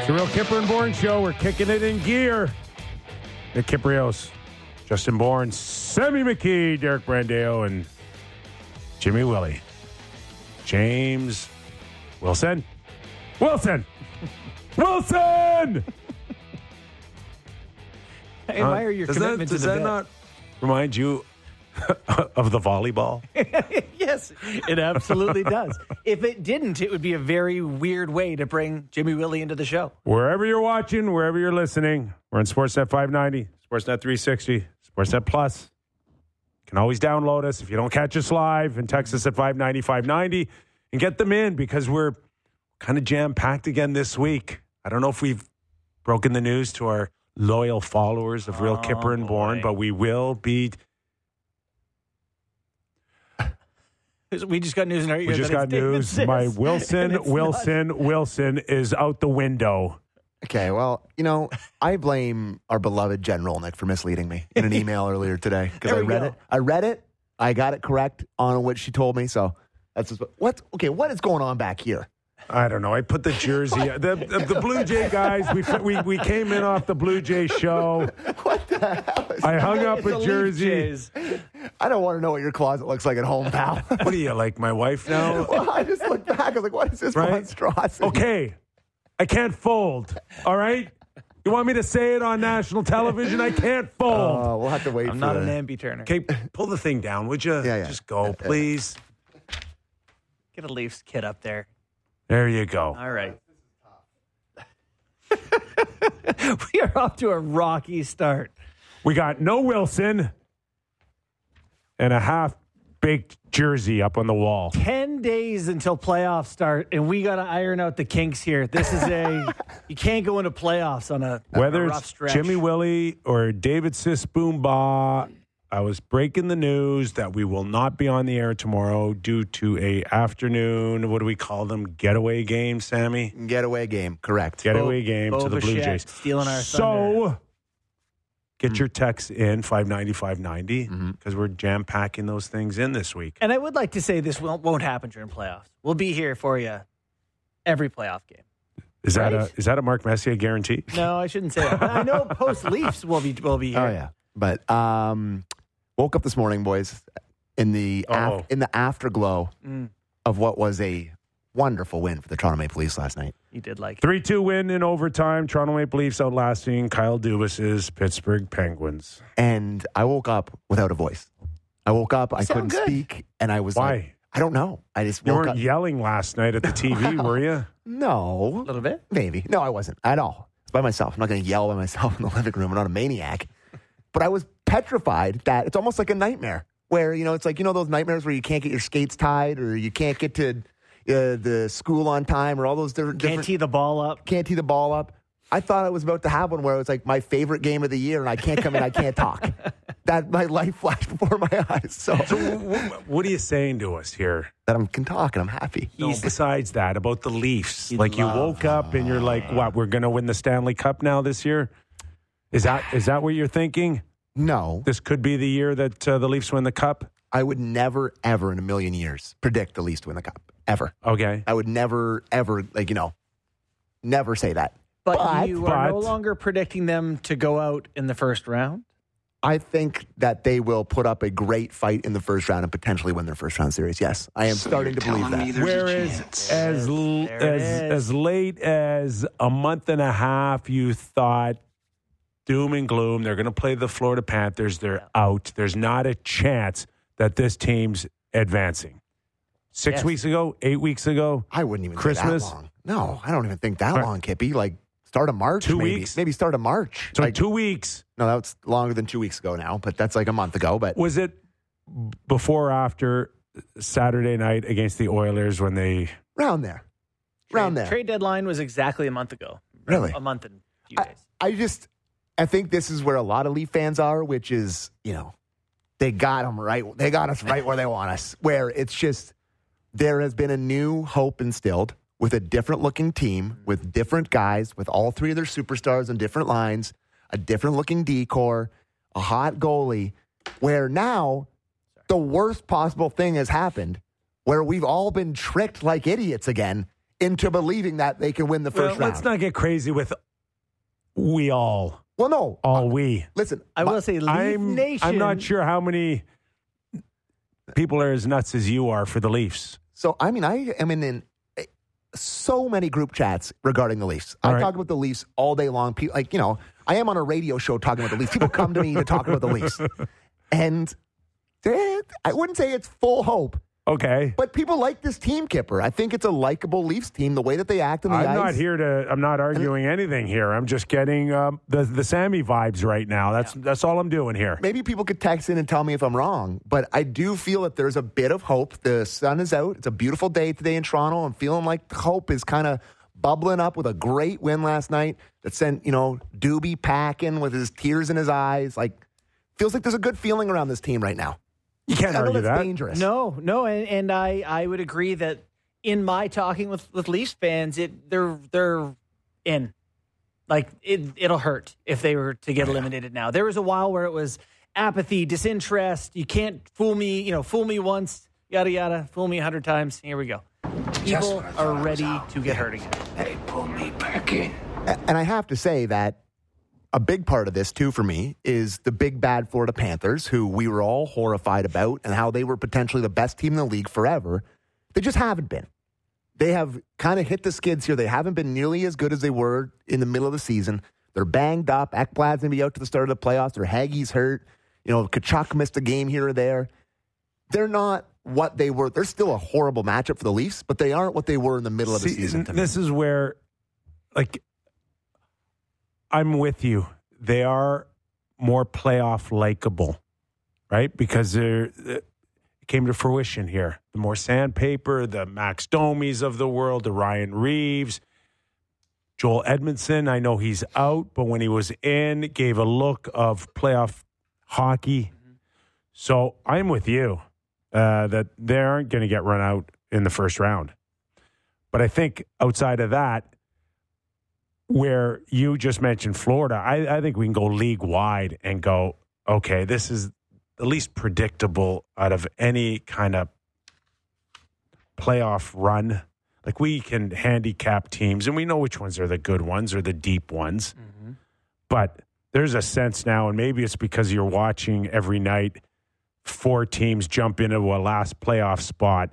It's the Real Kipper and Bourne Show. We're kicking it in gear. Nick Kiprios, Justin Bourne, Sammy McKee, Derek Brandeo, and Jimmy Willie. James Wilson. Wilson! Wilson! I admire your commitment to the Does that bit. not remind you of the volleyball? Yes, it absolutely does. If it didn't, it would be a very weird way to bring Jimmy Willie into the show. Wherever you're watching, wherever you're listening, we're on Sportsnet 590, Sportsnet 360, Sportsnet Plus. You can always download us if you don't catch us live and text us at 590-590 and get them in because we're kind of jam-packed again this week. I don't know if we've broken the news to our loyal followers of Real Kipper and Bourne, but we will be. We just got news in our ear. We just got news. My Wilson is out the window. Okay, well, I blame our beloved Jen Rolnick for misleading me in an email earlier today because I read it. I got it correct on what she told me. So that's just, what is going on back here? I don't know. I put the jersey. the Blue Jay guys. We came in off the Blue Jay show. What the hell? I hung up a jersey. I don't want to know what your closet looks like at home, pal. What are you, like my wife now? Well, I just looked back. I was like, what is this monstrosity? Okay, I can't fold. All right. You want me to say it on national television? I can't fold. We'll have to wait. I'm not an ambi-turner. Okay, pull the thing down, would you? Yeah. Just go, please. Get a Leafs kid up there. There you go. All right. We are off to a rocky start. We got no Wilson and a half-baked jersey up on the wall. 10 days until playoffs start, and we got to iron out the kinks here. This is you can't go into playoffs on a Whether rough it's stretch. Jimmy Willie or David Sisboomba, I was breaking the news that we will not be on the air tomorrow due to a afternoon, what do we call them, getaway game, Sammy? Getaway game, correct. Getaway game to the Blue Bichette Jays. stealing our thunder. So, get your texts in, 590-590, because we're jam-packing those things in this week. And I would like to say this won't happen during playoffs. We'll be here for you every playoff game. Is that a Mark Messier guarantee? No, I shouldn't say that. But I know post Leafs will be here. Oh, yeah. But woke up this morning, boys, in the afterglow of what was a wonderful win for the Toronto Maple Leafs last night. You did like it. 3-2 win in overtime. Toronto Maple Leafs outlasting Kyle Dubas's Pittsburgh Penguins. And I woke up without a voice. I woke up, I couldn't speak, and I was like, I don't know. I just You woke weren't up. yelling last night at the TV, were you? No. A little bit? Maybe. No, I wasn't at all. It's by myself. I'm not going to yell by myself in the living room. I'm not a maniac. But I was petrified that it's almost like a nightmare where, it's like, those nightmares where you can't get your skates tied or you can't get to the school on time or all those different. Can't tee the ball up. Can't tee the ball up. I thought I was about to have one where it was like my favorite game of the year and I can't come in, I can't talk. That my life flashed before my eyes. So what are you saying to us here? that I can talk and I'm happy. No, besides that, about the Leafs. Like you woke up and you're like, what, we're going to win the Stanley Cup now this year? Is that what you're thinking? No. This could be the year that the Leafs win the Cup? I would never, ever in a million years predict the Leafs to win the Cup. Ever. Okay. I would never, ever, never say that. But you are no longer predicting them to go out in the first round? I think that they will put up a great fight in the first round and potentially win their first round series. Yes, I am starting to believe that. Whereas as late as a month and a half, you thought doom and gloom. They're going to play the Florida Panthers. They're out. There's not a chance that this team's advancing. 6 weeks ago, 8 weeks ago, I wouldn't even Christmas. say that long. No, I don't even think that long, Kippy. Like start of March, 2 maybe. weeks? Maybe start of March. So like, 2 weeks. No, that's longer than 2 weeks ago now, but that's like a month ago. But Was it before or after Saturday night against the Oilers when they... round there. Round there. Trade deadline was exactly a month ago. Really? A month and a few days. I think this is where a lot of Leaf fans are, which is, they got them right. They got us right where they want us, where it's just there has been a new hope instilled with a different looking team, with different guys, with all three of their superstars on different lines, a different looking decor, a hot goalie, where now the worst possible thing has happened, where we've all been tricked like idiots again, into believing that they can win the first round. Let's not get crazy with we all. Well, no. We. Listen, I will say Leaf Nation. I'm not sure how many people are as nuts as you are for the Leafs. So, I mean, I am in so many group chats regarding the Leafs. I talk about the Leafs all day long. People, like, I am on a radio show talking about the Leafs. People come to me to talk about the Leafs. And I wouldn't say it's full hope. Okay. But people like this team, Kipper. I think it's a likable Leafs team, the way that they act on the ice. I'm not arguing anything here. I'm just getting the Sammy vibes right now. That's all I'm doing here. Maybe people could text in and tell me if I'm wrong, but I do feel that there's a bit of hope. The sun is out. It's a beautiful day today in Toronto. I'm feeling like hope is kind of bubbling up with a great win last night that sent, Doobie packing with his tears in his eyes. Like, feels like there's a good feeling around this team right now. You can't argue that. Dangerous. No, and I would agree that in my talking with Leafs fans, they're in. Like, it'll hurt if they were to get eliminated now. There was a while where it was apathy, disinterest. You can't fool me, fool me once, yada, yada, fool me 100 times. Here we go. People are ready to get hurt again. Hey, pull me back in. And I have to say that a big part of this, too, for me, is the big bad Florida Panthers, who we were all horrified about and how they were potentially the best team in the league forever. They just haven't been. They have kind of hit the skids here. They haven't been nearly as good as they were in the middle of the season. They're banged up. Ekblad's going to be out to the start of the playoffs. Their Haggie's hurt. Kachuk missed a game here or there. They're not what they were. They're still a horrible matchup for the Leafs, but they aren't what they were in the middle of the season. This is where, I'm with you. They are more playoff likable, right? Because it came to fruition here. The more sandpaper, the Max Domies of the world, the Ryan Reeves, Joel Edmondson. I know he's out, but when he was in, gave a look of playoff hockey. So I'm with you that they aren't going to get run out in the first round. But I think outside of that, where you just mentioned Florida, I think we can go league-wide and go, okay, this is the least predictable out of any kind of playoff run. Like, we can handicap teams, and we know which ones are the good ones or the deep ones. Mm-hmm. But there's a sense now, and maybe it's because you're watching every night 4 teams jump into a last playoff spot.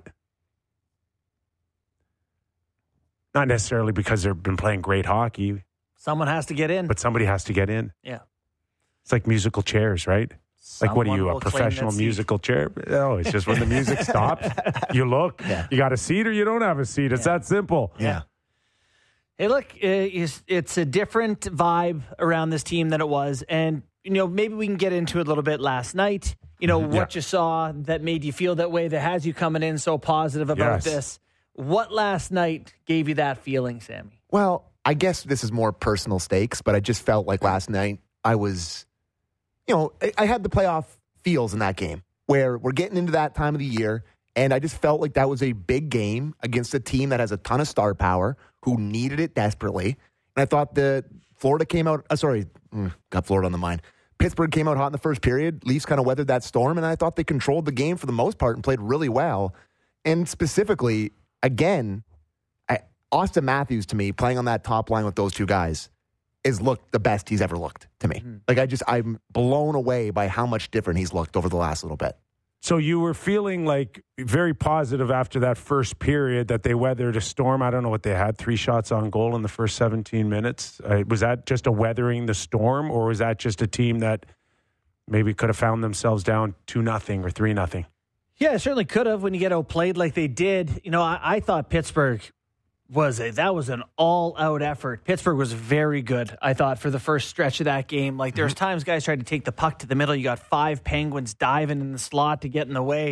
Not necessarily because they've been playing great hockey. Someone has to get in. But somebody has to get in. Yeah. It's like musical chairs, right? Like, what are you, a professional musical chair? No, it's just when the music stops, you look, you got a seat or you don't have a seat. It's that simple. Yeah. Hey, look, it's a different vibe around this team than it was. And, maybe we can get into it a little bit last night. What you saw that made you feel that way, that has you coming in so positive about this. What last night gave you that feeling, Sammy? Well, I guess this is more personal stakes, but I just felt like last night I was, I had the playoff feels in that game where we're getting into that time of the year, and I just felt like that was a big game against a team that has a ton of star power who needed it desperately. And I thought that Florida came out, got Florida on the mind. Pittsburgh came out hot in the first period. Leafs kind of weathered that storm, and I thought they controlled the game for the most part and played really well. And specifically, again, Austin Matthews, to me, playing on that top line with those two guys, is looked the best he's ever looked to me. I'm blown away by how much different he's looked over the last little bit. So you were feeling like very positive after that first period that they weathered a storm. I don't know what they had, 3 shots on goal in the first 17 minutes. Was that just a weathering the storm, or was that just a team that maybe could have found themselves down 2-0 or 3-0? Yeah, it certainly could have when you get outplayed like they did. I thought Pittsburgh was an all-out effort. Pittsburgh was very good, I thought, for the first stretch of that game. Like, there's times guys tried to take the puck to the middle. You got 5 Penguins diving in the slot to get in the way.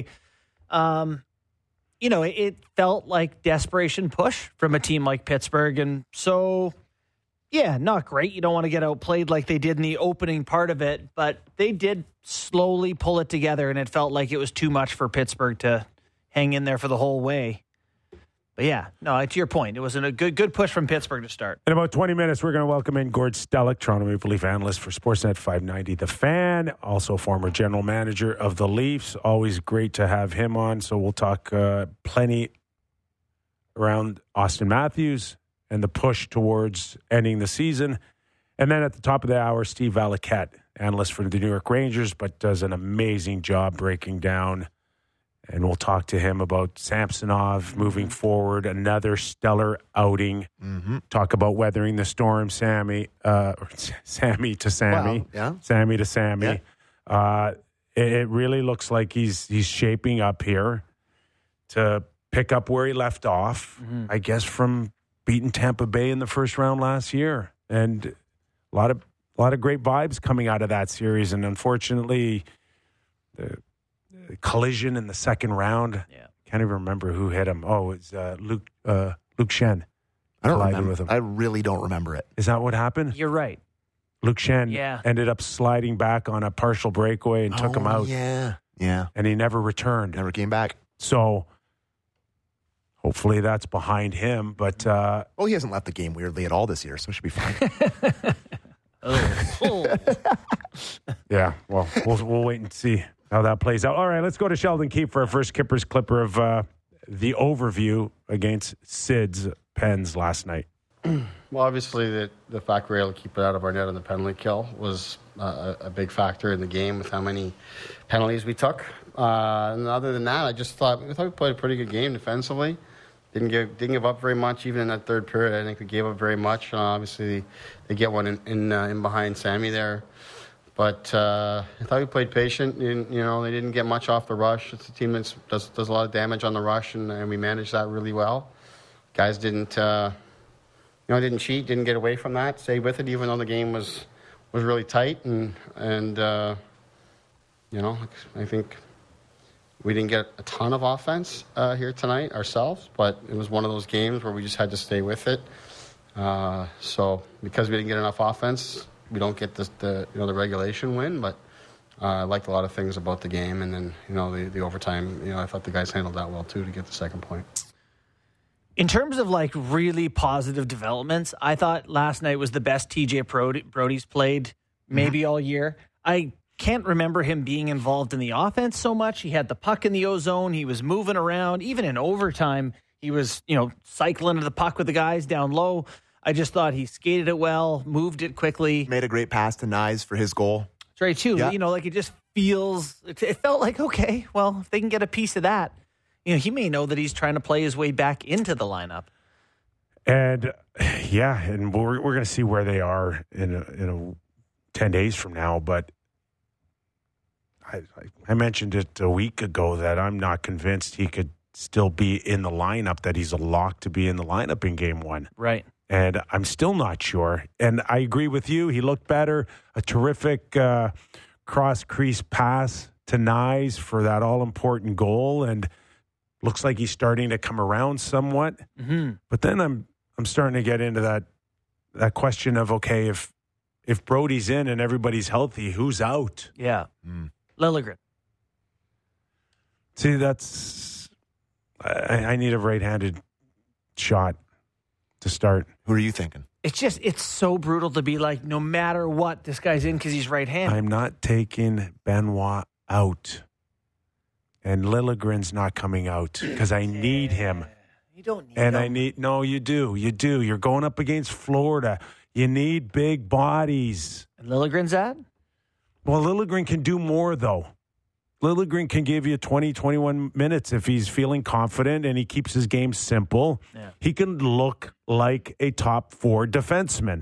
It felt like desperation push from a team like Pittsburgh. And so, yeah, not great. You don't want to get outplayed like they did in the opening part of it. But they did slowly pull it together, and it felt like it was too much for Pittsburgh to hang in there for the whole way. But yeah, no, to your point, it was a good push from Pittsburgh to start. In about 20 minutes, we're going to welcome in Gord Stellick, Toronto Maple Leaf analyst for Sportsnet 590. The Fan, also former general manager of the Leafs. Always great to have him on. So we'll talk plenty around Austin Matthews and the push towards ending the season. And then at the top of the hour, Steve Valiquette, analyst for the New York Rangers, but does an amazing job breaking down. And we'll talk to him about Samsonov moving forward, another stellar outing. Mm-hmm. Talk about weathering the storm, Sammy to Sammy. Well, yeah. Sammy to Sammy. Yeah. It really looks like he's shaping up here to pick up where he left off, I guess, from beating Tampa Bay in the first round last year. And a lot of great vibes coming out of that series. And unfortunately, the collision in the second round, can't even remember who hit him. Oh, it's Luke Schenn. I don't remember. With him. I really don't remember it. Is that what happened? You're right. Luke Schenn ended up sliding back on a partial breakaway and took him out. Yeah. And he never returned. Never came back. So hopefully that's behind him. But he hasn't left the game weirdly at all this year, so it should be fine. Yeah, well, we'll wait and see how that plays out. All right, let's go to Sheldon Keefe for our first Kippers Clipper of the overview against Sid's Pens last night. Well, obviously, the fact we were able to keep it out of our net on the penalty kill was a big factor in the game with how many penalties we took. And other than that, I thought we played a pretty good game defensively. Didn't give up very much, even in that third period. I think we gave up very much. Obviously, they get one in behind Sammy there. But I thought we played patient. And, they didn't get much off the rush. It's a team that does a lot of damage on the rush, and we managed that really well. Guys didn't cheat, didn't get away from that, stayed with it, even though the game was really tight. And I think we didn't get a ton of offense here tonight ourselves, but it was one of those games where we just had to stay with it. So because we didn't get enough offense, we don't get the regulation win. But I liked a lot of things about the game, and then the overtime. I thought the guys handled that well too to get the second point. In terms of really positive developments, I thought last night was the best TJ Brody's played maybe all year. I can't remember him being involved in the offense so much. He had the puck in the O-zone. He was moving around. Even in overtime, he was, cycling to the puck with the guys down low. I just thought he skated it well, moved it quickly. Made a great pass to Nyes for his goal. That's right, too. Yeah. It just feels, it felt like, okay, well, if they can get a piece of that, he may know that he's trying to play his way back into the lineup. And and we're going to see where they are in 10 days from now. But I mentioned it a week ago that I'm not convinced he could still be in the lineup, that he's a lock to be in the lineup in game one. Right. And I'm still not sure. And I agree with you. He looked better. A terrific cross-crease pass to Nyes for that all-important goal. And looks like he's starting to come around somewhat. Mm-hmm. But then I'm starting to get into that question of, okay, if Brody's in and everybody's healthy, who's out? Yeah. Liljegren. See, that's... I need a right-handed shot to start. Who are you thinking? It's so brutal to be like, no matter what, this guy's in because he's right-handed. I'm not taking Benoit out. And Liljegren's not coming out because I need him. You don't need him. No, you do. You do. You're going up against Florida. You need big bodies. And Liljegren's at? Well, Liljegren can do more, though. Liljegren can give you 20, 21 minutes if he's feeling confident and he keeps his game simple. Yeah. He can look like a top 4 defenseman.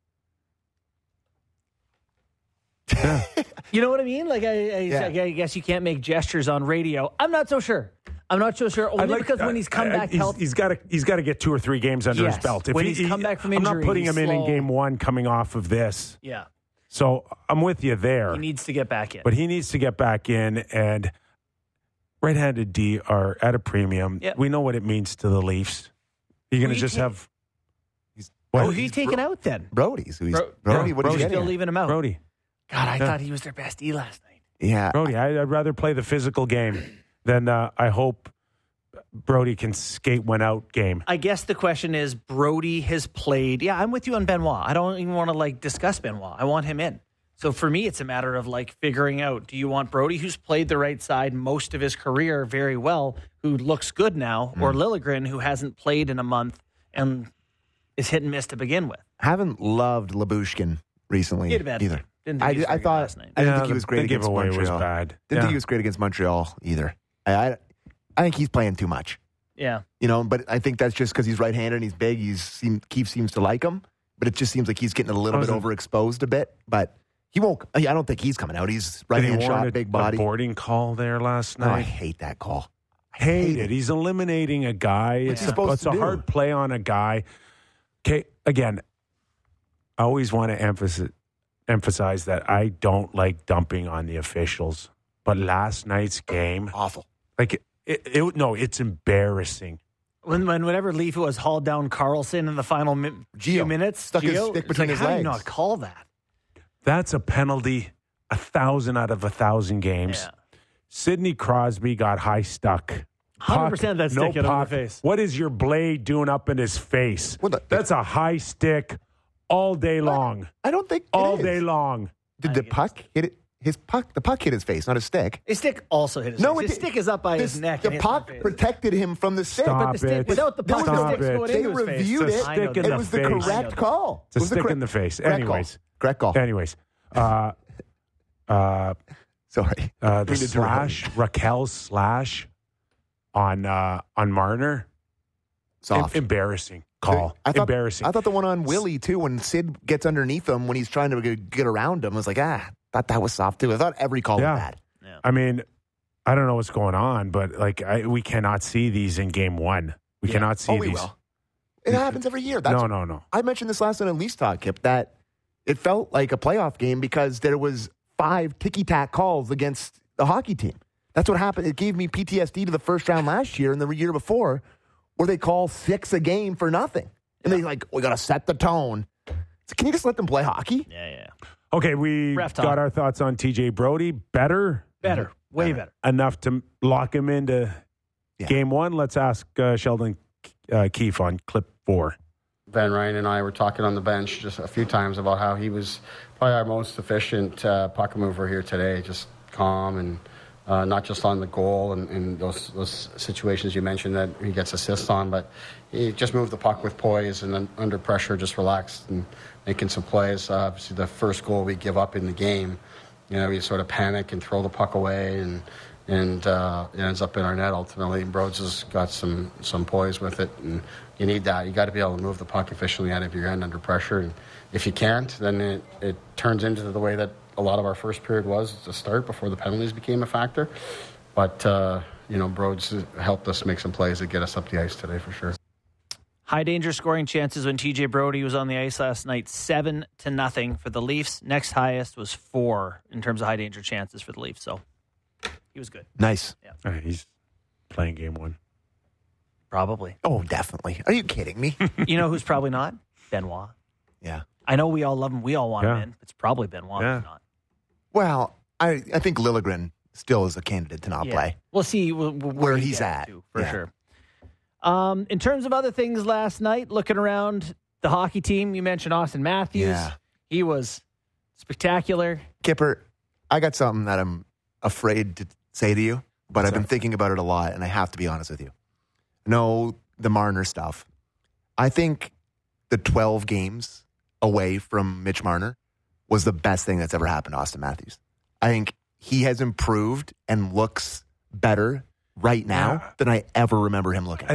Yeah. You know what I mean? I guess you can't make gestures on radio. I'm not so sure. Only because when he's come back healthy. He's got to get 2 or 3 games under his belt. When he's come back from injury, I'm not putting him in game 1 coming off of this. Yeah. So I'm with you there. He needs to get back in. But he needs to get back in, and right-handed D are at a premium. Yep. We know what it means to the Leafs. You're going to just have... He's taken out then? Brody's. Brody, what are you still leaving him out? Brody. God, I thought he was their best E last night. Yeah. Brody, I'd rather play the physical game than I hope Brody can skate one out game. I guess the question is, Brody has played. Yeah, I'm with you on Benoit. I don't even want to discuss Benoit. I want him in. So for me, it's a matter of like figuring out, do you want Brody, who's played the right side most of his career very well, who looks good now, or Liljegren, who hasn't played in a month and is hit and miss to begin with? Haven't loved Lyubushkin recently He had a bad either. game. Didn't think he was very good last night. I didn't think he was great the against giveaway Montreal. was bad. Didn't think he was great against Montreal either. I think he's playing too much. Yeah. But I think that's just because he's right-handed and he's big. Keefe seems to like him, but it just seems like he's getting a little bit overexposed a bit. But he won't. I don't think he's coming out. He's right-hand shot, big body. A boarding call there last Oh, I night. hate that call. Hate it. He's eliminating a guy. It's supposed to a do? hard play on a guy. Okay, again, I always want to emphasize that I don't like dumping on the officials, but last night's game, Awful. like it's embarrassing. Whenever Leaf was hauled down Carlson in the final few minutes, stuck his stick between his how do you legs. not call that? That's a penalty 1,000 out of 1,000 games. Yeah. Sidney Crosby got high stuck. 100% that stick hit him in the face. What is your blade doing up in his face? That's a high stick all day long. I don't think All it is. day long. Did the puck hit it? The puck hit his face, not his stick. His stick also hit his face. His stick is up by his neck. The and hits his puck face. protected him from the stick. Stop But the stick, it. without the puck, Stop the stick's it. going They into his face. reviewed It's a it. stick in It the was the face. correct call. It's a stick in the face. Anyways. Correct call. Anyways. Sorry. The slash, Raquel's slash on Marner. Soft. Embarrassing call. Embarrassing. I thought the one on Willie, too, when Sid gets underneath him when he's trying to get around him, I was like, thought that was soft, too. I thought every call was bad. Yeah. I mean, I don't know what's going on, but we cannot see these in game one. We cannot see we these. will. It happens every year. No. I mentioned this last night on Leafs Talk, Kip, that it felt like a playoff game because there was 5 ticky-tack calls against the hockey team. That's what happened. It gave me PTSD to the first round last year and the year before where they call 6 a game for nothing. And they we got to set the tone. So can you just let them play hockey? Yeah. Okay, we Ref got talk. our thoughts on TJ Brody. Better Way better. enough to lock him into game one. Let's ask Sheldon Keefe on clip 4. Ben Ryan and I were talking on the bench just a few times about how he was probably our most efficient puck mover here today, just calm and not just on the goal and those situations you mentioned that he gets assists on, but he just moved the puck with poise and then under pressure just relaxed and making some plays. Obviously, the first goal we give up in the game, we sort of panic and throw the puck away and it ends up in our net ultimately. Broads has got some poise with it, and you need that. You got to be able to move the puck efficiently out of your end under pressure, and if you can't, then it turns into the way that a lot of our first period was to start before the penalties became a factor. But Broads helped us make some plays that get us up the ice today for sure. High danger scoring chances when TJ Brody was on the ice last night, 7-0 for the Leafs. Next highest was 4 in terms of high danger chances for the Leafs. So he was good. Nice. Yeah. He's playing game one. Probably. Oh, definitely. Are you kidding me? You know who's probably not? Benoit. Yeah. I know we all love him. We all want him in. It's probably Benoit who's not. Well, I think Liljegren still is a candidate to not play. We'll see where he's at. Too, for sure. In terms of other things last night, looking around the hockey team, you mentioned Austin Matthews. Yeah. He was spectacular. Kipper, I got something that I'm afraid to say to you, but I've been thinking about it a lot, and I have to be honest with you. No, the Marner stuff. I think the 12 games away from Mitch Marner was the best thing that's ever happened to Austin Matthews. I think he has improved and looks better right now than I ever remember him looking.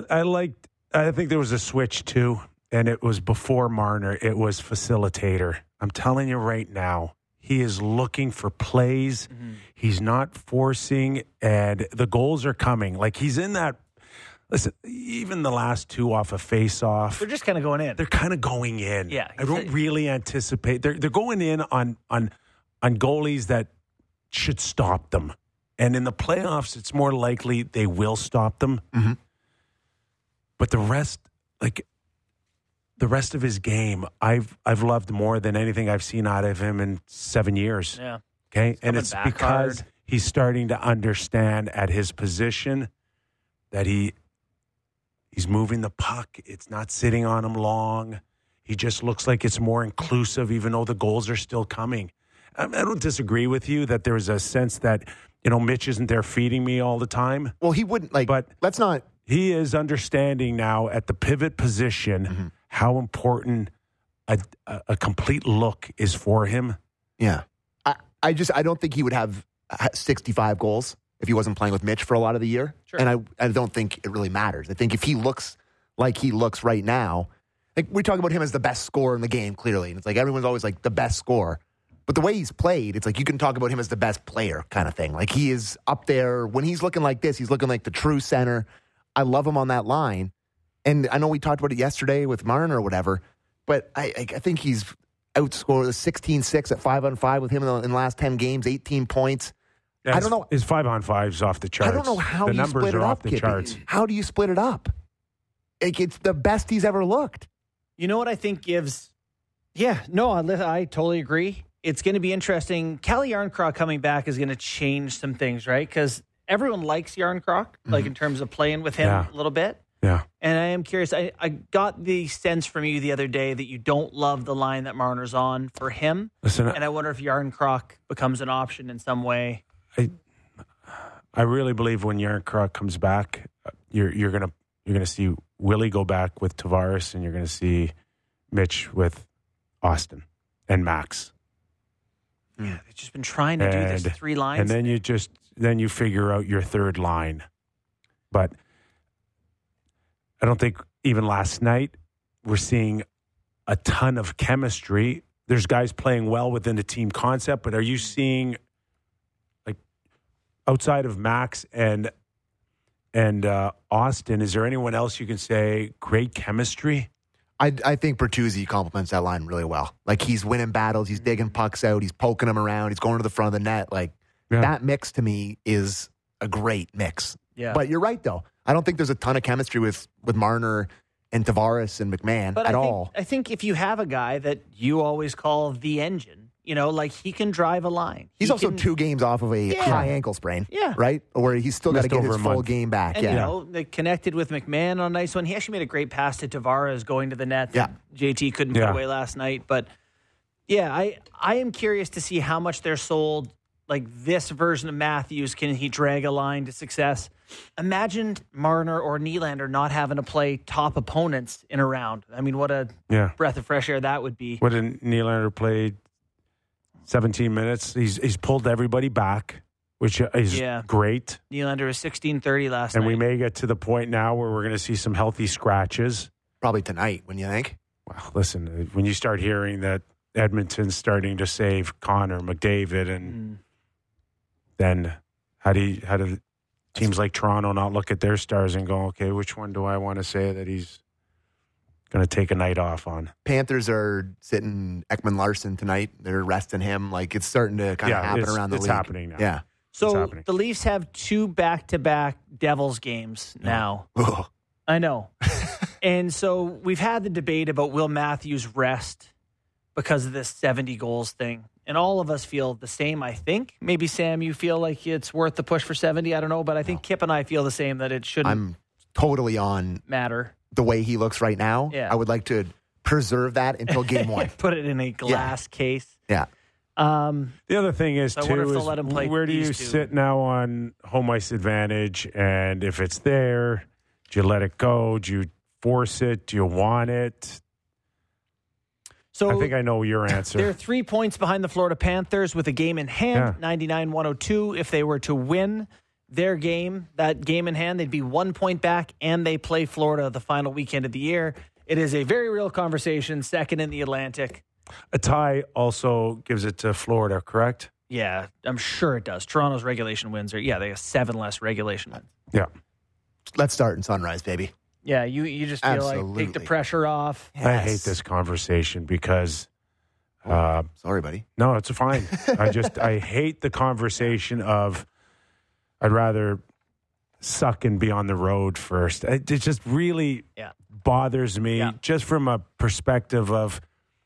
I think there was a switch too, and it was before Marner. It was facilitator. I'm telling you right now, he is looking for plays. Mm-hmm. He's not forcing, and the goals are coming. Like he's in that. Listen, even the last 2 off a face-off, They're just kind of going in. they're kind of going in. Yeah, I don't really anticipate. They're going in on goalies that should stop them. And in the playoffs, it's more likely they will stop them. Mm-hmm. But the rest of his game, I've loved more than anything I've seen out of him in 7 years. Yeah. Okay, and it's because hard. He's starting to understand at his position that he's moving the puck. It's not sitting on him long. He just looks like it's more inclusive, even though the goals are still coming. I don't disagree with you that there's a sense that, Mitch isn't there feeding me all the time. Well, he wouldn't but let's not. He is understanding now at the pivot position how important a complete look is for him. Yeah. I don't think he would have 65 goals if he wasn't playing with Mitch for a lot of the year. Sure. And I don't think it really matters. I think if he looks like he looks right now, like we talk about him as the best scorer in the game, clearly. And it's like everyone's always like the best scorer. But the way he's played, it's like you can talk about him as the best player kind of thing. Like he is up there. When he's looking like this, he's looking like the true center. I love him on that line. And I know we talked about it yesterday with Marner or whatever, but I think he's outscored the 16-6 at 5-on-5 with him in the last 10 games, 18 points. Yeah, I don't know. His 5-on-5's off the charts. I don't know how the you numbers split it are up, off the Kippy. charts. How do you split it up? Like, it's the best he's ever looked. You know what I think gives? Yeah, no, I totally agree. It's going to be interesting. Calle Jarnkrok coming back is going to change some things, right? Because everyone likes Jarnkrok, like in terms of playing with him a little bit. Yeah. And I am curious. I got the sense from you the other day that you don't love the line that Marner's on for him. Listen, and I wonder if Jarnkrok becomes an option in some way. I really believe when Jarnkrok comes back, you're gonna see Willie go back with Tavares, and you're gonna see Mitch with Austin and Max. Yeah, they've just been trying to do this 3 lines. And then you figure out your third line. But I don't think even last night we're seeing a ton of chemistry. There's guys playing well within the team concept, but are you seeing, like, outside of Max and Austin, is there anyone else you can say great chemistry? I think Bertuzzi complements that line really well. Like, he's winning battles, he's digging pucks out, he's poking them around, he's going to the front of the net. Like, that mix to me is a great mix. Yeah. But you're right, though. I don't think there's a ton of chemistry with Marner and Tavares and McMahon at all. I think if you have a guy that you always call the engine, like he can drive a line. He's also 2 games off of a high ankle sprain, right? Where he's still got to get his full game back. And, they connected with McMahon on a nice one. He actually made a great pass to Tavares going to the net that JT couldn't put away last night. But, I am curious to see how much they're sold. Like, this version of Matthews, can he drag a line to success? Imagine Marner or Nylander not having to play top opponents in a round. I mean, what a breath of fresh air that would be. What did Nylander play 17 minutes? He's pulled everybody back, which is great. Nylander was 16-30 last night. And we may get to the point now where we're going to see some healthy scratches. Probably tonight, wouldn't you think? Well, listen, when you start hearing that Edmonton's starting to save Connor McDavid, and then how do teams like Toronto not look at their stars and go, okay, which one do I want to say that he's going to take a night off on? Panthers are sitting Ekman-Larsson tonight. They're resting him. Like, it's starting to kind of happen around the league. It's happening now. Yeah. So the Leafs have 2 back-to-back Devils games now. Ugh. I know. And so we've had the debate about will Matthews rest because of this 70 goals thing. And all of us feel the same, I think. Maybe, Sam, you feel like it's worth the push for 70. I don't know. But I think Kip and I feel the same, that it shouldn't I'm totally on matter. The way he looks right now. Yeah. I would like to preserve that until game 1. Put it in a glass case. Yeah. The other thing is, so too, is where do you sit now on home ice advantage? And if it's there, do you let it go? Do you force it? Do you want it? So I think I know your answer. They're 3 points behind the Florida Panthers with a game in hand, 99-102. If they were to win their game, that game in hand, they'd be 1 point back, and they play Florida the final weekend of the year. It is a very real conversation, second in the Atlantic. A tie also gives it to Florida, correct? Yeah, I'm sure it does. Toronto's regulation wins they have 7 less regulation wins. Yeah. Let's start in Sunrise, baby. Yeah, you just feel like take the pressure off. Yes. I hate this conversation because... sorry, buddy. No, it's fine. I hate the conversation of I'd rather suck and be on the road first. It just really bothers me just from a perspective of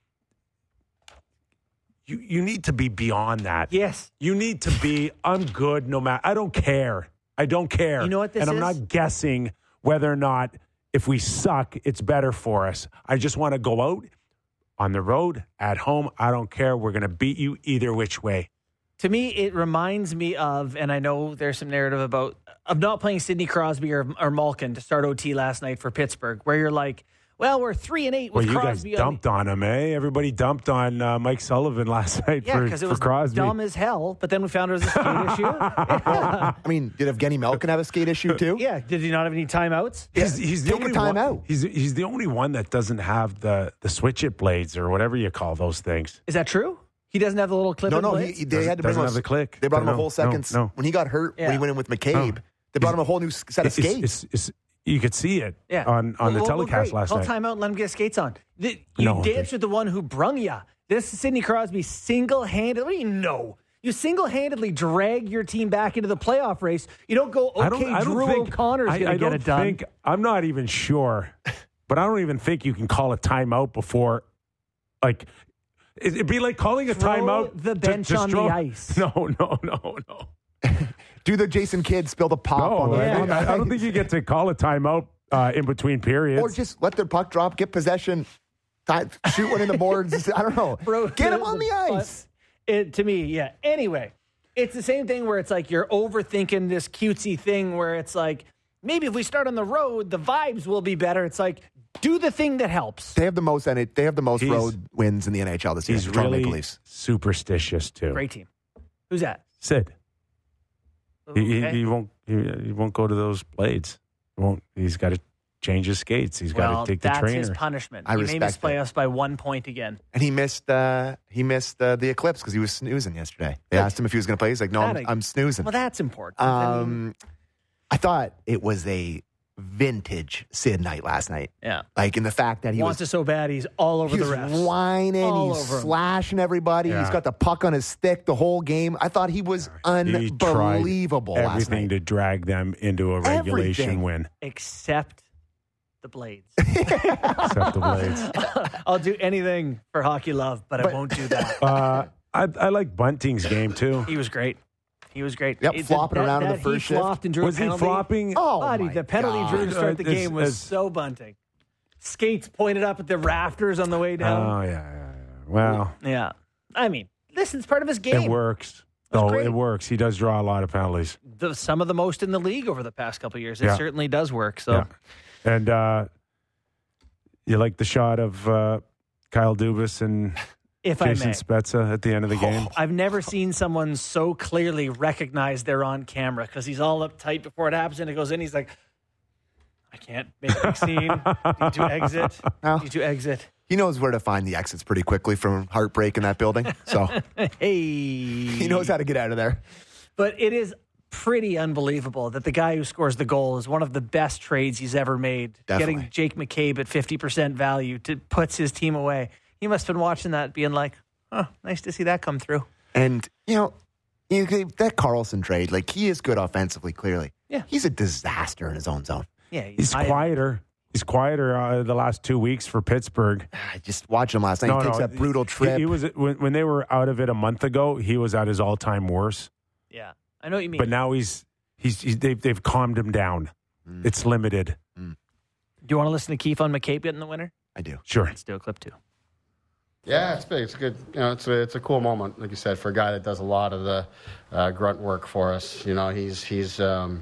you need to be beyond that. Yes. You need to be, I'm good no matter. I don't care. I don't care. You know what this is? And I'm not guessing whether or not if we suck, it's better for us. I just want to go out on the road, at home. I don't care. We're going to beat you either which way. To me, it reminds me of, and I know there's some narrative about, of not playing Sidney Crosby or Malkin to start OT last night for Pittsburgh, where you're like, well, we're 3-8 with Crosby. Well, you Crosby. guys dumped on him, eh? Everybody dumped on Mike Sullivan last night Yeah, because it was Crosby. dumb as hell, but then we found it was a skate issue. I mean, did Evgeny Malkin have a skate issue too? Yeah, did he not have any timeouts? He's the Take a only timeout. one. He's the only one that doesn't have the switch it blades or whatever you call those things. Is that true? He doesn't have the little clip. No, blades? they had to bring Doesn't him have the click. They brought him a No, whole second. no. When he got hurt, when he went in with McCabe, No. they brought him a whole new set of skates. You could see it Yeah. on the telecast great. last Call night. timeout and let him get skates on. You No, danced with the one who brung ya. This is Sidney Crosby single-handed. What do you know? You single-handedly drag your team back into the playoff race. You don't go, Drew O'Connor's going to get it done. I'm not even sure, but I don't even think you can call a timeout before, like, it'd be like calling a Throw timeout. the bench on the ice. No. Do the Jason Kidd spill the pop on the on the I don't ice. think you get to call a timeout in between periods. Or just let their puck drop, get possession, shoot one in the boards. I don't know. Get him on the ice. To me, yeah. Anyway, it's the same thing where it's like you're overthinking this cutesy thing where it's like, maybe if we start on the road, the vibes will be better. It's like, do the thing that helps. They have the most road wins in the NHL this year. He's Toronto Maple really Leafs. superstitious too. Great team. Who's that? Sid. Okay. He won't go to those blades. He's got to change his skates. He's got to take the trainer. That's his punishment. I He made us respect play it. us by 1 point again. And he missed the Eclipse because he was snoozing yesterday. They asked him if he was going to play. He's like, no, I'm snoozing. Well, that's important. I mean, I thought it was a vintage Sid night last night. yeah. Like in the fact that he Wants was it so bad, he's all over he the was refs. whining, All he's over him. slashing everybody. Yeah. He's got the puck on his stick the whole game. I thought he was He tried unbelievable last everything night. to drag them into a regulation Everything. win. Except the blades. Except the blades. I'll do anything for hockey love, but I won't do that. I like Bunting's game too. He was great. He was great. Yep, flopping around in the first he flopped shift. and drew Was a he penalty. flopping? Oh, Buddy, my the penalty God. drew to start the game was so Bunting. Skates pointed up at the rafters on the way down. Oh yeah. Well, Yeah. I mean, listen, it's part of his game. it works. That's Oh, great. it works. He does draw a lot of penalties. Some of the most in the league over the past couple of years. It Yeah. certainly does work. So Yeah. And you like the shot of Kyle Dubas and if Jason I may. Spezza at the end of the game? I've never seen someone so clearly recognize they're on camera because he's all uptight before it happens and it goes in. He's like, I can't make a big scene. Need to exit. Well. Need to exit. He knows where to find the exits pretty quickly from heartbreak in that building. So Hey. he knows how to get out of there. But it is pretty unbelievable that the guy who scores the goal is one of the best trades he's ever made. Definitely. Getting Jake McCabe at 50% value puts his team away. He must have been watching that being like, oh, nice to see that come through. And, that Carlson trade, like, he is good offensively, clearly. Yeah. He's a disaster in his own zone. Yeah, He's quieter. He's quieter the last 2 weeks for Pittsburgh. I just watched him last night. He takes that brutal trip. He was when they were out of it a month ago. He was at his all-time worst. Yeah, I know what you mean. But now they've calmed him down. It's limited. Do you want to listen to Keefe on McCabe getting the winner? I do. Sure. Let's do a clip too. Yeah, it's big. It's a good. It's a cool moment, like you said, for a guy that does a lot of the grunt work for us. He's a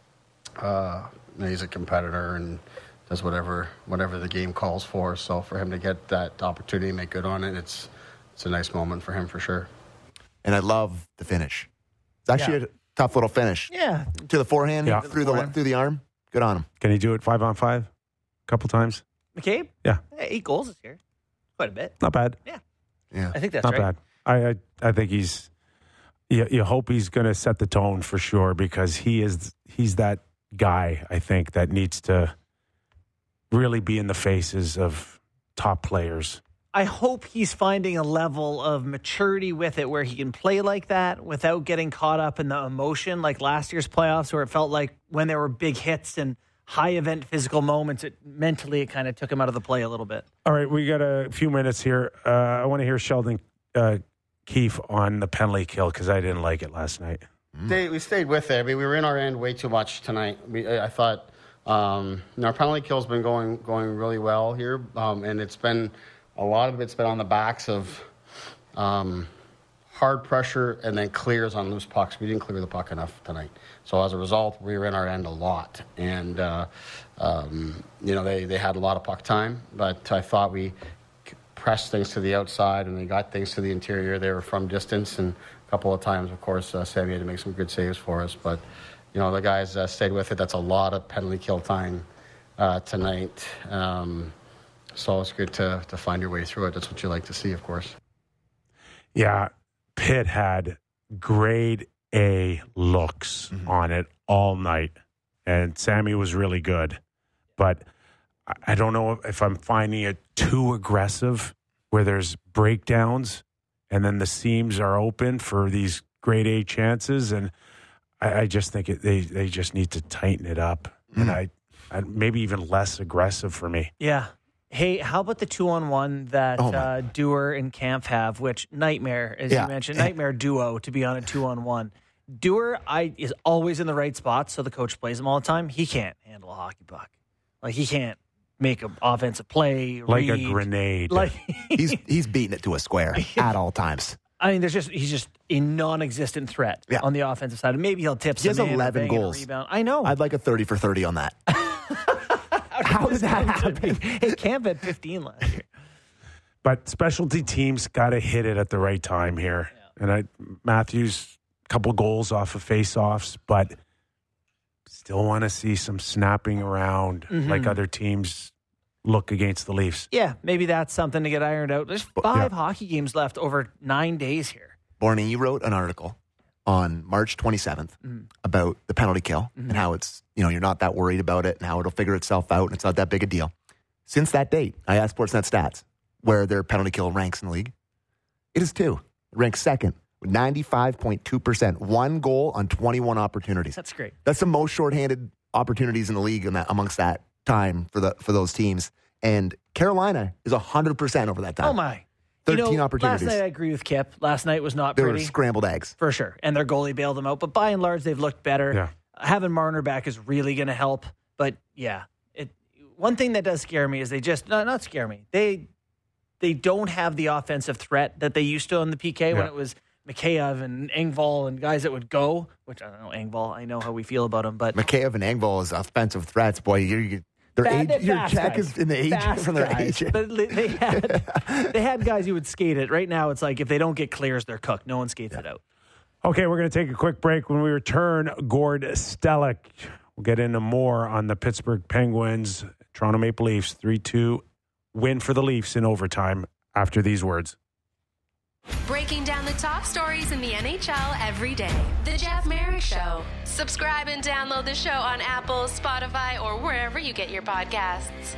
competitor and does whatever the game calls for. So for him to get that opportunity to make good on it, it's a nice moment for him for sure. And I love the finish. It's actually a tough little finish. Yeah, To the forehand, Yeah. through the arm. Good on him. Can he do it 5-on-5? A couple times? McCabe. Yeah. 8 goals this year. Quite a bit. Not bad. Yeah. I think that's Not right. bad. I think he's. You hope he's going to set the tone for sure because he's that guy. I think that needs to really be in the faces of top players. I hope he's finding a level of maturity with it where he can play like that without getting caught up in the emotion like last year's playoffs where it felt like when there were big hits and high event physical moments, it kind of took him out of the play a little bit. All right, we got a few minutes here. I want to hear Sheldon Keefe on the penalty kill because I didn't like it last night. We stayed with it. I mean, we were in our end way too much tonight. I thought our penalty kill's been going really well here, and it's been a lot of it's been on the backs of hard pressure and then clears on loose pucks. We didn't clear the puck enough tonight. So as a result, we were in our end a lot. And, they had a lot of puck time, but I thought we pressed things to the outside and they got things to the interior. They were from distance, and a couple of times, of course, Sammy had to make some good saves for us. But, the guys stayed with it. That's a lot of penalty kill time tonight. So it's good to find your way through it. That's what you like to see, of course. Yeah, Pitt had grade A looks on it all night, and Sammy was really good. But I don't know if I'm finding it too aggressive where there's breakdowns and then the seams are open for these grade A chances. And I just think they just need to tighten it up. And I maybe even less aggressive for me. Yeah. Hey, how about the 2-on-1 that Dewar and Kampf have, which nightmare, as you mentioned, nightmare duo to be on a 2-on-1. Dewar is always in the right spot, so the coach plays him all the time. He can't handle a hockey puck. Like, he can't make an offensive play. Like a grenade. Like he's beating it to a square at all times. I mean, he's just a non-existent threat on the offensive side. And maybe he'll tip some. He has 11 goals. Rebound. I know. I'd like a 30 for 30 on that. How did that happen? Hey, Camp had 15 last year. But specialty teams got to hit it at the right time here. Yeah. And Matthews, a couple goals off of face-offs, but still want to see some snapping around like other teams look against the Leafs. Yeah, maybe that's something to get ironed out. There's 5 hockey games left over 9 days here. Borny, you wrote an article on March 27th about the penalty kill and how it's, you're not that worried about it and how it'll figure itself out and it's not that big a deal. Since that date, I asked Sportsnet Stats where their penalty kill ranks in the league. It is 2. It ranks second with 95.2%. 1 goal on 21 opportunities. That's great. That's the most shorthanded opportunities in the league amongst that time for those teams. And Carolina is 100% over that time. Oh, my. 13 opportunities. Last night I agree with Kip. Last night was not They pretty. were scrambled eggs. For sure. And their goalie bailed them out. But by and large, they've looked better. Yeah. Having Marner back is really going to help. But, yeah, one thing that does scare me is they just, not scare me, they don't have the offensive threat that they used to on the PK when it was Mikheyev and Engvall and guys that would go, which I don't know, Engvall, I know how we feel about him. But Mikheyev and Engvall is offensive threats. Boy, your check is in the age from their age. But they had guys who would skate it. Right now, it's like if they don't get clears, they're cooked. No one skates it out. Okay, we're going to take a quick break. When we return, Gord Stellick. We'll get into more on the Pittsburgh Penguins, Toronto Maple Leafs, 3-2 win for the Leafs in overtime after these words. Breaking down the top stories in the NHL every day. The Jeff Merrick Show. Subscribe and download the show on Apple, Spotify, or wherever you get your podcasts.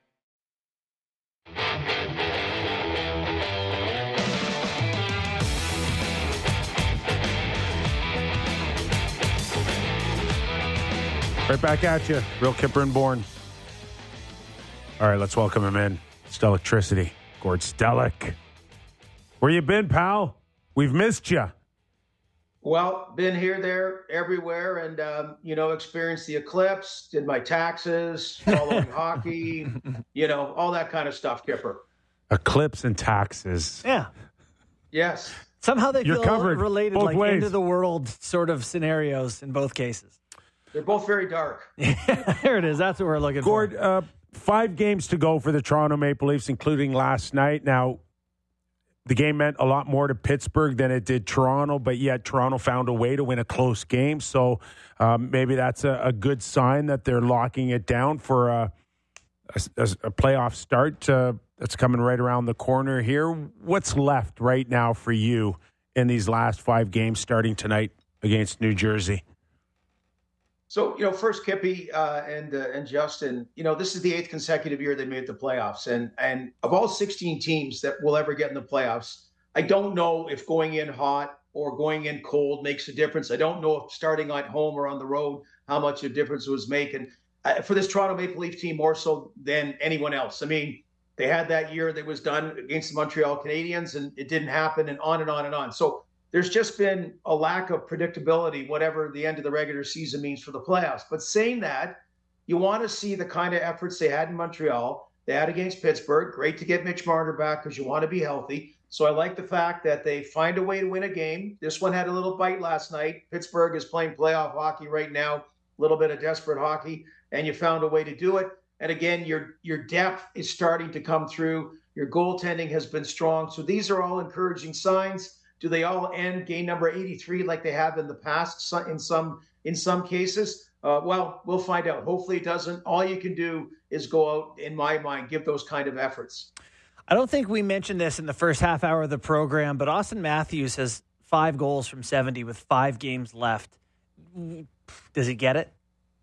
Right back at you. Real Kipper and Bourne. All right, let's welcome him in. Stellictricity. Gord Stellick. Where you been, pal? We've missed you. Well, been here, there, everywhere, and, experienced the eclipse, did my taxes, following hockey, all that kind of stuff, Kipper. Eclipse and taxes. Yeah. Yes. Somehow they You're feel covered related, both like ways. end of the world sort of scenarios in both cases. They're both very dark. There it is. That's what we're looking Gord, for. 5 games to go for the Toronto Maple Leafs, including last night. Now, the game meant a lot more to Pittsburgh than it did Toronto, but yet Toronto found a way to win a close game. So maybe that's a good sign that they're locking it down for a playoff start that's coming right around the corner here. What's left right now for you in these last 5 games starting tonight against New Jersey? So, first, Kippy and Justin, this is the 8th consecutive year they made the playoffs. And of all 16 teams that will ever get in the playoffs, I don't know if going in hot or going in cold makes a difference. I don't know if starting at home or on the road, how much a difference it was making. For this Toronto Maple Leaf team, more so than anyone else. I mean, they had that year that was done against the Montreal Canadiens, and it didn't happen, and on and on and on. So there's just been a lack of predictability, whatever the end of the regular season means for the playoffs. But saying that, you want to see the kind of efforts they had in Montreal, They had against Pittsburgh. Great to get Mitch Marner back because you want to be healthy. So I like the fact that they find a way to win a game. This one had a little bite last night. Pittsburgh is playing playoff hockey right now, a little bit of desperate hockey, and you found a way to do it. And again, your depth is starting to come through. Your goaltending has been strong. So these are all encouraging signs. Do they all end game number 83 like they have in the past in some cases? Well, we'll find out. Hopefully it doesn't. All you can do is go out, in my mind, give those kind of efforts. I don't think we mentioned this in the first half hour of the program, but Austin Matthews has 5 goals from 70 with 5 games left. Does he get it?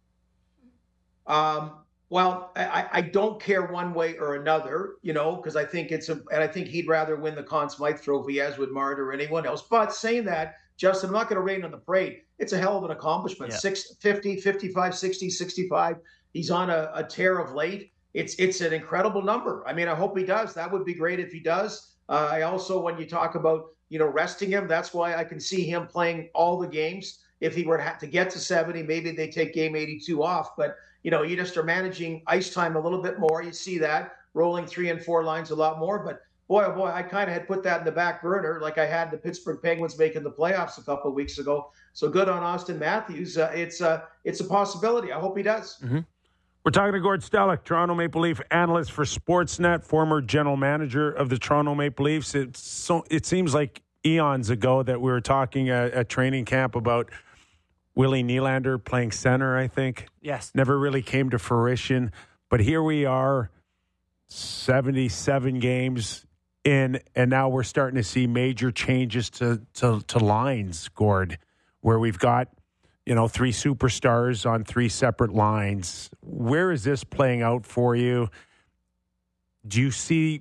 Well, I don't care one way or another, because I think and I think he'd rather win the Conn Smythe Trophy, as would Martin or anyone else. But saying that, Justin, I'm not going to rain on the parade. It's a hell of an accomplishment. Yeah. 50, 55, 60, 65. He's on a tear of late. It's an incredible number. I mean, I hope he does. That would be great if he does. I also, when you talk about, resting him, that's why I can see him playing all the games. If he were to get to 70, maybe they take game 82 off. But, you just are managing ice time a little bit more. You see that, rolling 3 and 4 lines a lot more. But boy, oh boy, I kind of had put that in the back burner like I had the Pittsburgh Penguins making the playoffs a couple of weeks ago. So good on Austin Matthews. It's a possibility. I hope he does. Mm-hmm. We're talking to Gord Stellick, Toronto Maple Leaf analyst for Sportsnet, former general manager of the Toronto Maple Leafs. It seems like eons ago that we were talking at training camp about Willie Nylander playing center, I think. Yes. Never really came to fruition. But here we are, 77 games in, and now we're starting to see major changes to lines, Gord, where we've got 3 superstars on 3 separate lines. Where is this playing out for you? Do you see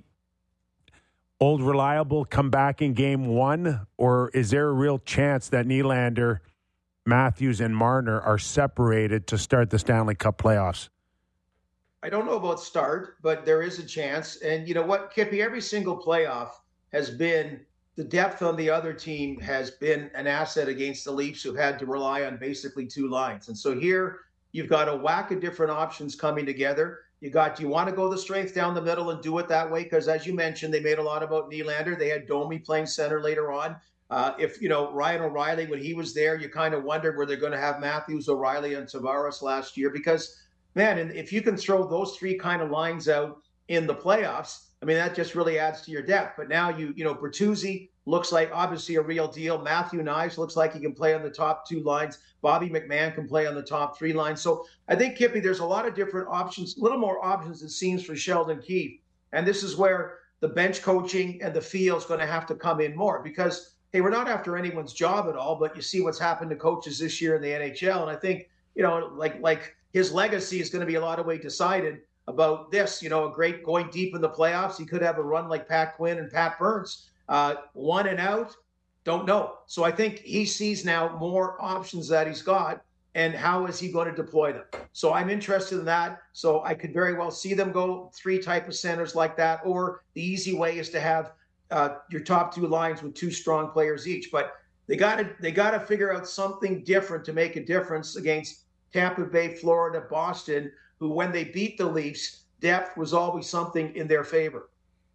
old reliable come back in game 1, or is there a real chance that Nylander, Matthews, and Marner are separated to start the Stanley Cup playoffs? I don't know about start, but there is a chance. And you know what, Kippy, every single playoff has been the depth on the other team has been an asset against the Leafs, who've had to rely on basically 2 lines. And so here you've got a whack of different options coming together. Do you want to go the strength down the middle and do it that way? Because as you mentioned, they made a lot about Nylander. They had Domi playing center later on. If Ryan O'Reilly, when he was there, you kind of wondered were they going to have Matthews, O'Reilly, and Tavares last year? Because, man, and if you can throw those 3 kind of lines out in the playoffs, I mean, that just really adds to your depth. But now Bertuzzi looks like obviously a real deal. Matthew Knies looks like he can play on the top 2 lines. Bobby McMahon can play on the top 3 lines. So I think, Kippy, there's a lot of different options, a little more options it seems for Sheldon Keefe. And this is where the bench coaching and the feel is going to have to come in more because, hey, we're not after anyone's job at all, but you see what's happened to coaches this year in the NHL. And I think, like his legacy is going to be a lot of way decided about this, a great going deep in the playoffs. He could have a run like Pat Quinn and Pat Burns. 1 and out, don't know. So I think he sees now more options that he's got and how is he going to deploy them. So I'm interested in that. So I could very well see them go 3 type of centers like that, or the easy way is to have your top 2 lines with 2 strong players each. But they got to figure out something different to make a difference against Tampa Bay, Florida, Boston, who when they beat the Leafs, depth was always something in their favor.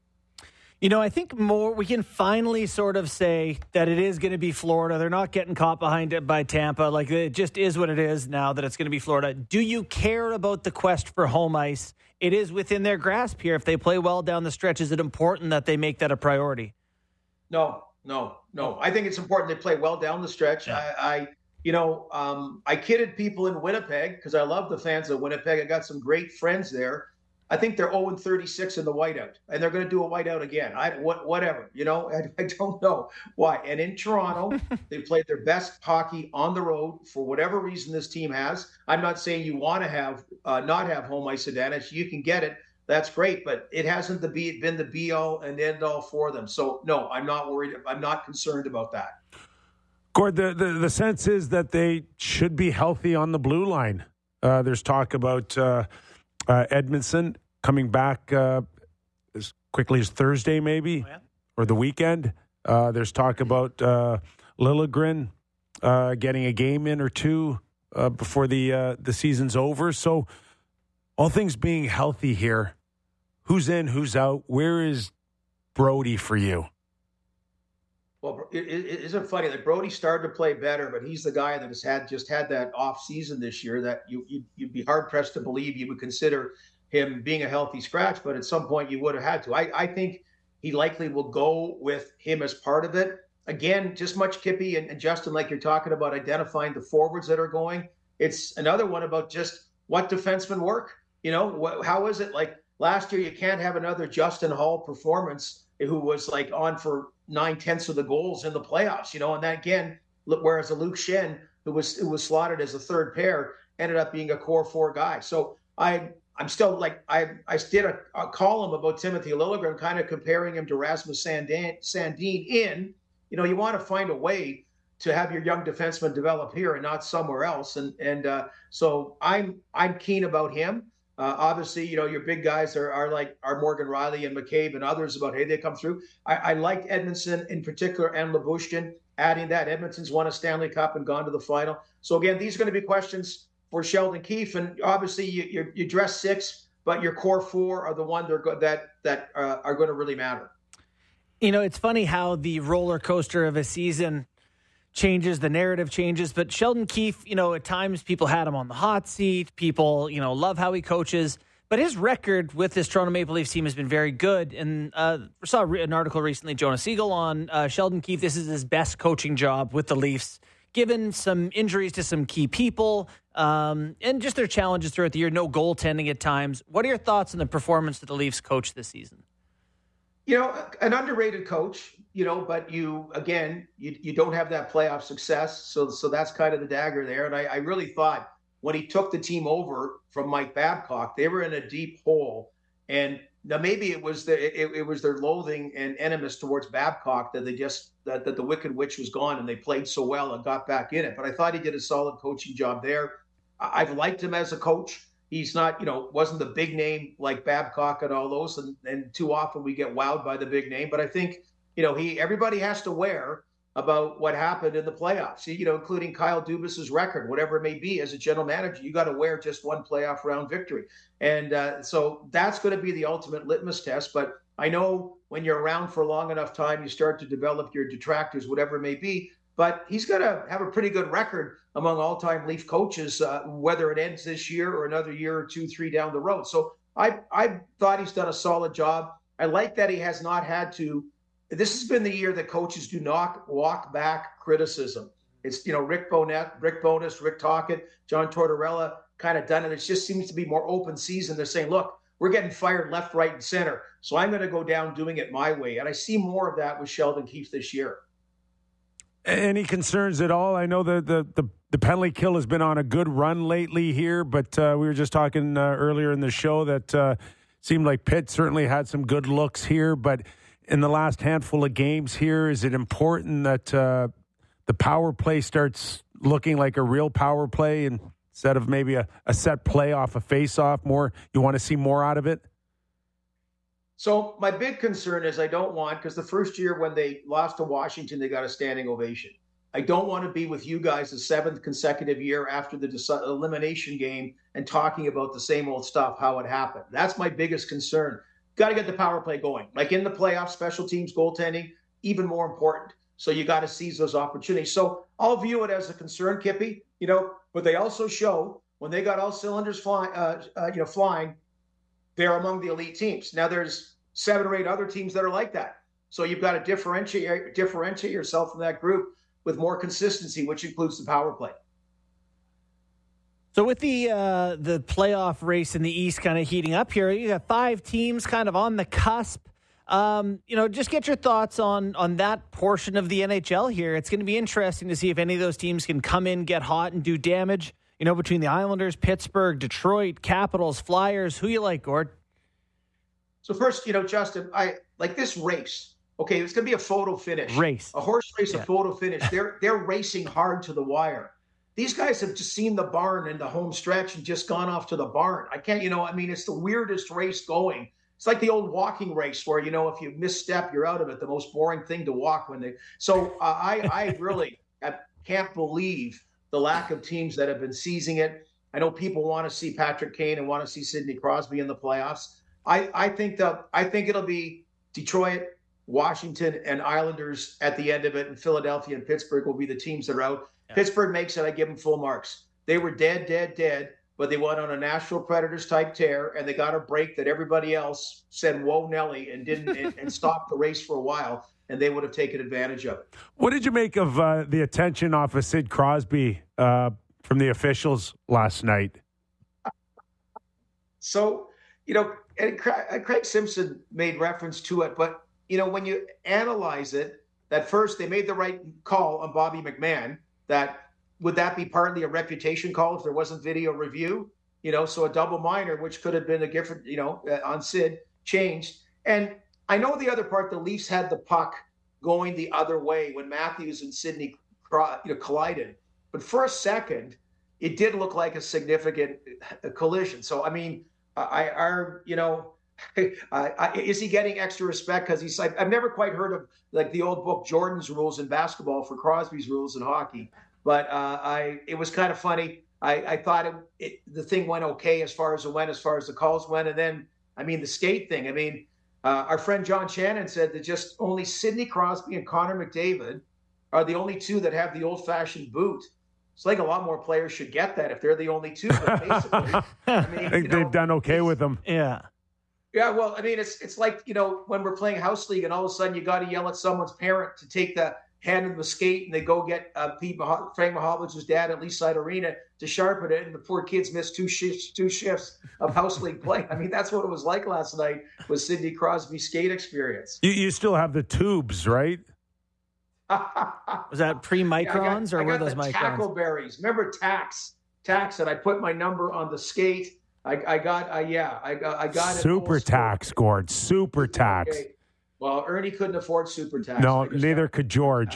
I think we can finally sort of say that it is going to be Florida. They're not getting caught behind it by Tampa. Like, it just is what it is now that it's going to be Florida. Do you care about the quest for home ice? It is within their grasp here. If they play well down the stretch, is it important that they make that a priority? No. I think it's important they play well down the stretch. Yeah. I kidded people in Winnipeg because I love the fans of Winnipeg. I got some great friends there. I think they're 0-36 in the whiteout, and they're going to do a whiteout again. Whatever, I don't know why. And in Toronto, they played their best hockey on the road for whatever reason this team has. I'm not saying you want to have not have home ice advantage. You can get it. That's great, but it hasn't been the be-all and end-all for them. So, no, I'm not worried. I'm not concerned about that. Gord, the sense is that they should be healthy on the blue line. There's talk about Edmondson coming back as quickly as Thursday, maybe, or the weekend. There's talk about Liljegren getting a game in or 2 before the season's over. So, all things being healthy here, Who's in, who's out? Where is Brody for you? Well, isn't funny that Brody started to play better, but he's the guy that has had that off season this year that you'd be hard pressed to believe you would consider him being a healthy scratch, but at some point you would have had to. I think he likely will go with him as part of it. Again, just much Kippy and Justin, like you're talking about identifying the forwards that are going. It's another one about just what defensemen work. How is it like last year? You can't have another Justin Hall performance who was like on for 9/10 of the goals in the playoffs, and that again, whereas a Luke Schenn, who was slotted as a third pair, ended up being a core 4 guy. So I'm still like, I did a column about Timothy Liljegren, kind of comparing him to Rasmus Sandin in, you want to find a way to have your young defenseman develop here and not somewhere else. And so I'm keen about him. Obviously, your big guys are Morgan Riley and McCabe and others about, hey, they come through. I liked Edmondson in particular and Lyubushkin. Adding that, Edmonton's won a Stanley Cup and gone to the final. So again, these are going to be questions for Sheldon Keefe. And obviously, you dress 6, but your core 4 are the ones that are going to really matter. It's funny how the roller coaster of a season changes, the narrative changes, but Sheldon Keefe, at times people had him on the hot seat. People, love how he coaches, but his record with this Toronto Maple Leafs team has been very good. And I saw an article recently, Jonas Siegel, on Sheldon Keefe. This is his best coaching job with the Leafs, given some injuries to some key people and just their challenges throughout the year. No goaltending at times. What are your thoughts on the performance of the Leafs coach this season? An underrated coach, but you don't have that playoff success. So that's kind of the dagger there. And I really thought when he took the team over from Mike Babcock, they were in a deep hole. And now maybe it was their loathing and animus towards Babcock that that the Wicked Witch was gone and they played so well and got back in it. But I thought he did a solid coaching job there. I've liked him as a coach. He's not, wasn't the big name like Babcock and all those. And too often we get wowed by the big name. But I think, everybody has to wear about what happened in the playoffs, including Kyle Dubas's record, whatever it may be. As a general manager, you got to wear just one playoff round victory. And so that's going to be the ultimate litmus test. But I know when you're around for a long enough time, you start to develop your detractors, whatever it may be. But he's going to have a pretty good record among all-time Leaf coaches, whether it ends this year or another year or 2, 3 down the road. So I thought he's done a solid job. I like that he has not had to. This has been the year that coaches do not walk back criticism. It's, Rick Bowness, Rick Tocchet, John Tortorella kind of done it. It just seems to be more open season. They're saying, look, we're getting fired left, right, and center. So I'm going to go down doing it my way. And I see more of that with Sheldon Keefe this year. Any concerns at all? I know the penalty kill has been on a good run lately here, but we were just talking earlier in the show that seemed like Pitt certainly had some good looks here, but in the last handful of games here, is it important that the power play starts looking like a real power play instead of maybe a set play off a face-off? More, you want to see more out of it? So my big concern is I don't want, because the first year when they lost to Washington, they got a standing ovation. I don't want to be with you guys the 7th consecutive year after the elimination game and talking about the same old stuff, how it happened. That's my biggest concern. Got to get the power play going. Like in the playoffs, special teams, goaltending, even more important. So you got to seize those opportunities. So I'll view it as a concern, Kippy, but they also show when they got all cylinders flying, they're among the elite teams. Now there's 7 or 8 other teams that are like that. So you've got to differentiate yourself from that group with more consistency, which includes the power play. So with the playoff race in the East kind of heating up here, you got 5 teams kind of on the cusp. Just get your thoughts on that portion of the NHL here. It's going to be interesting to see if any of those teams can come in, get hot, and do damage. Between the Islanders, Pittsburgh, Detroit, Capitals, Flyers. Who you like, Gord? So first, Justin, I like this race. Okay, it's going to be a photo finish. A horse race, a photo finish. They're racing hard to the wire. These guys have just seen the barn in the home stretch and just gone off to the barn. I can't, it's the weirdest race going. It's like the old walking race where, if you misstep, you're out of it. The most boring thing to walk So I really can't believe the lack of teams that have been seizing it. I know people want to see Patrick Kane and want to see Sidney Crosby in the playoffs. I think it'll be Detroit, Washington, and Islanders at the end of it, and Philadelphia and Pittsburgh will be the teams that are out. Yeah. Pittsburgh makes it. I give them full marks. They were dead, but they went on a Nashville Predators type tear, and they got a break that everybody else said, "Whoa, Nelly," and didn't and stopped the race for a while, and they would have taken advantage of it. What did you make of the attention off of Sid Crosby from the officials last night? So, and Craig Simpson made reference to it, but, when you analyze it, that first they made the right call on Bobby McMahon, would that be partly a reputation call if there wasn't video review? So a double minor, which could have been a different, on Sid, changed. And I know the other part, the Leafs had the puck going the other way when Matthews and Sidney collided. But for a second, it did look like a significant collision. So, I mean, is he getting extra respect? Because he's like, I've never quite heard of like the old book Jordan's rules in basketball for Crosby's rules in hockey. But it was kind of funny. I thought the thing went okay as far as the calls went. And then, I mean, the skate thing. I mean, our friend John Shannon said that just only Sidney Crosby and Connor McDavid are the only two that have the old-fashioned boot. It's like a lot more players should get that if they're the only two. But basically, I think they've done okay with them. Yeah. Yeah, well, I mean, it's like, when we're playing House League and all of a sudden you got to yell at someone's parent to take the hand of the skate and they go get Frank Mahovlich's dad at Leaside Arena to sharpen it, and the poor kids missed two shifts of House League play. I mean, that's what it was like last night with Sidney Crosby's skate experience. You still have the tubes, right? Was that pre-microns or were those microns? Tackleberries. Remember Tax, and I put my number on the skate. I got it. Super Tax, Gord. Super Tax. Okay. Well, Ernie couldn't afford Super Tax. No, neither could George.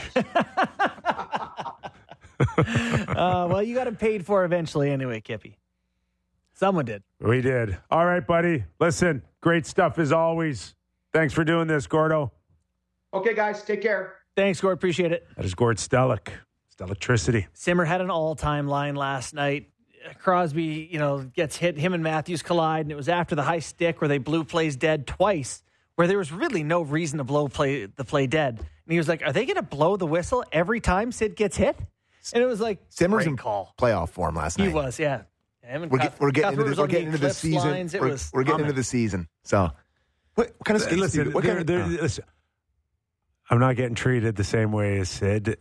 Well, you got it paid for eventually anyway, Kippy. Someone did. We did. All right, buddy. Listen, great stuff as always. Thanks for doing this, Gordo. Okay, guys. Take care. Thanks, Gord. Appreciate it. That is Gord Stellick. Stellictricity. Simmer had an all-time line last night. Crosby, gets hit. Him and Matthews collide, and it was after the high stick where they blew plays dead twice, where there was really no reason to blow the play dead. And he was like, are they going to blow the whistle every time Sid gets hit? And it was like, Simmer's in playoff form last night. He was, yeah. We're getting into the season. We're getting into the season. So, what kind of skates listen, I'm not getting treated the same way as Sid.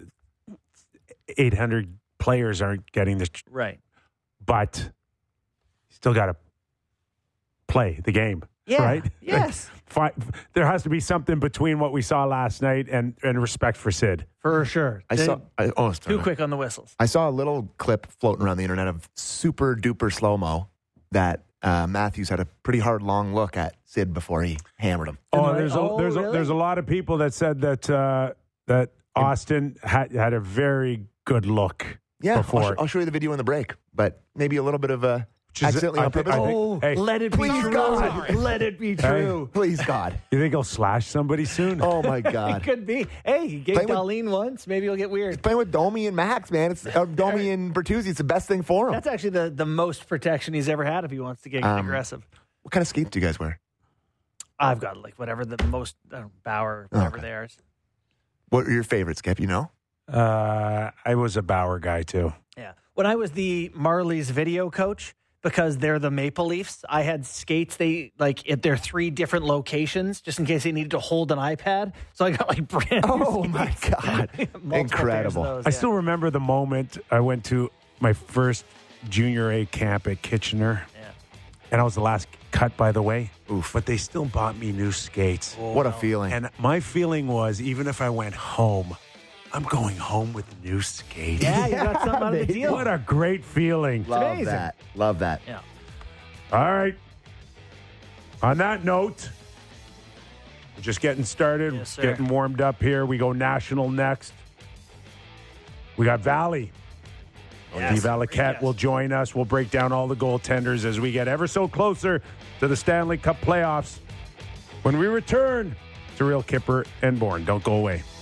800 players aren't getting this. Right. But you still got to play the game. Yeah. Right? Yes. There has to be something between what we saw last night and respect for Sid. For sure. Too quick on the whistles. I saw a little clip floating around the internet of super duper slow-mo that Matthews had a pretty hard long look at Sid before he hammered him. There's a lot of people that said that Austin had a very good look. Yeah, before. I'll show you the video in the break, but maybe a little bit of a accidentally on purpose. Let it be true. God. Let it be true. Please, God. You think he'll slash somebody soon? Oh, my God. It could be. Hey, he gave Darlene once. Maybe he'll get weird. He's playing with Domi and Max, man. It's Domi and Bertuzzi. It's the best thing for him. That's actually the most protection he's ever had if he wants to get aggressive. What kind of skates do you guys wear? I've got whatever the most, Bauer, whatever they are. What are your favorites, Skip? You know? I was a Bauer guy, too. Yeah. When I was the Marlies video coach, because they're the Maple Leafs, I had skates, at their 3 different locations, just in case they needed to hold an iPad. So I got brand new skates. My God. Incredible. Those, I still remember the moment I went to my first junior A camp at Kitchener. Yeah. And I was the last cut, by the way. Oof. But they still bought me new skates. Oh, what a feeling. And my feeling was, even if I went home, I'm going home with new skates. Yeah, you got something out of the deal. What a great feeling. Love that. Love that. Yeah. All right. On that note, we're just getting started, getting warmed up here. We go national next. We got Valley. Yes, Steve Alliquette will join us. We'll break down all the goaltenders as we get ever so closer to the Stanley Cup playoffs. When we return to Real Kipper and Bourne. Don't go away.